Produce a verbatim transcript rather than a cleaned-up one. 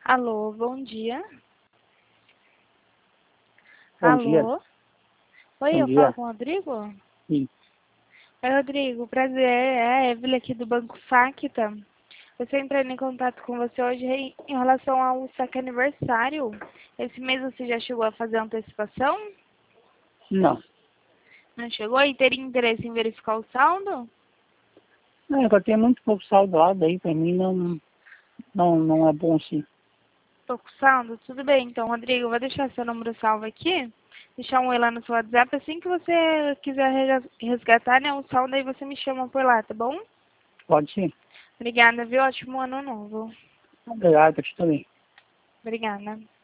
Alô, bom dia. Bom Alô? dia. Oi, Bom eu falo dia. com o Rodrigo? Sim. Oi, Rodrigo, prazer, é a Evelyn aqui do Banco Facta. Eu estou entrando em contato com você hoje em em relação ao saque aniversário. Esse mês você já chegou a fazer a antecipação? Não. Não chegou? E teria interesse em verificar o saldo? Não, eu tenho muito pouco saldo lá, daí pra mim não, não, não é bom sim. Pouco saldo? Tudo bem, então, Rodrigo, eu vou deixar seu número salvo aqui. Deixar um oi lá no seu WhatsApp. Assim que você quiser res- resgatar, né, o saldo, aí você me chama por lá, tá bom? Pode sim. Obrigada, viu? Ótimo ano novo. Obrigado, eu também. Obrigada.